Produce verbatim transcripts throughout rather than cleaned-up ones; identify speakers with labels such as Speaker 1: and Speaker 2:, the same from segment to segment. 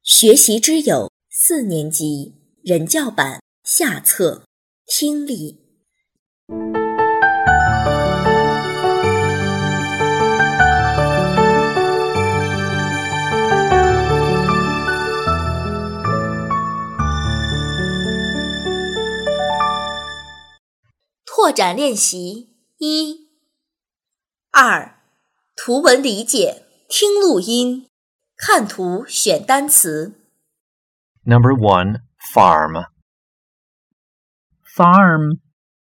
Speaker 1: 学习之友四年级人教版下册听力。拓展练习一、二、图文理解，听录音，看图选单词。
Speaker 2: Number one, farm.
Speaker 3: Farm.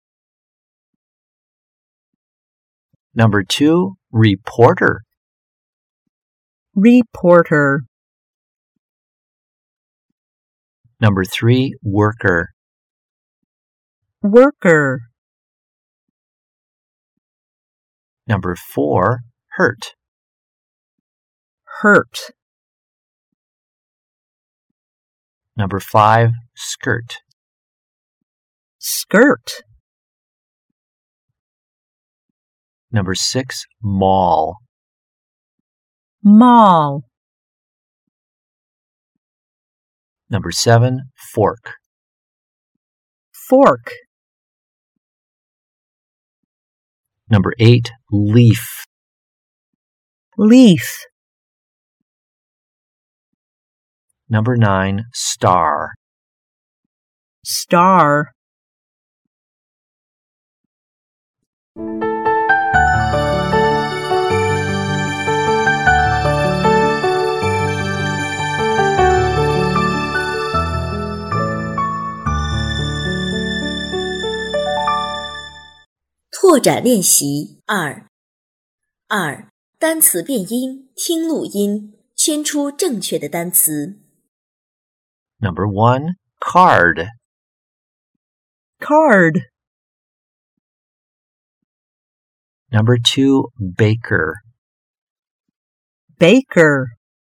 Speaker 2: Number two, reporter.
Speaker 3: Reporter.
Speaker 2: Number three, worker.
Speaker 3: Worker.
Speaker 2: Number four, hurt.
Speaker 3: Hurt.
Speaker 2: Number five, skirt.
Speaker 3: Skirt.
Speaker 2: Number six, mall.
Speaker 3: Mall.
Speaker 2: Number seven, fork.
Speaker 3: Fork.
Speaker 2: Number eight, leaf.
Speaker 3: Leaf.
Speaker 2: Number nine, star.
Speaker 3: Star.
Speaker 1: 拓展练习二。二、单词变音，听录音，圈出正确的单词。
Speaker 2: Number one, card.
Speaker 3: Card.
Speaker 2: Number two, baker.
Speaker 3: Baker.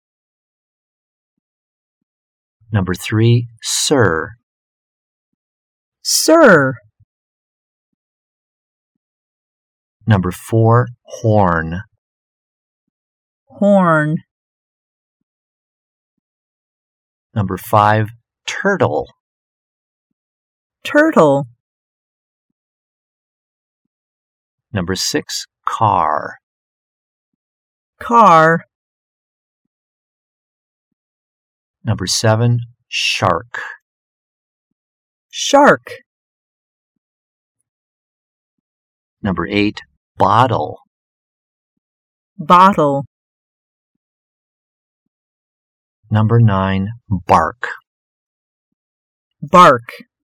Speaker 2: Number three, sir.
Speaker 3: Sir.
Speaker 2: Number four, horn.
Speaker 3: Horn.
Speaker 2: Number five, turtle.
Speaker 3: Turtle.
Speaker 2: Number six, car.
Speaker 3: Car.
Speaker 2: Number seven, shark.
Speaker 3: Shark.
Speaker 2: Number eight, bottle.
Speaker 3: Bottle.
Speaker 2: Number nine, bark.
Speaker 3: Bark.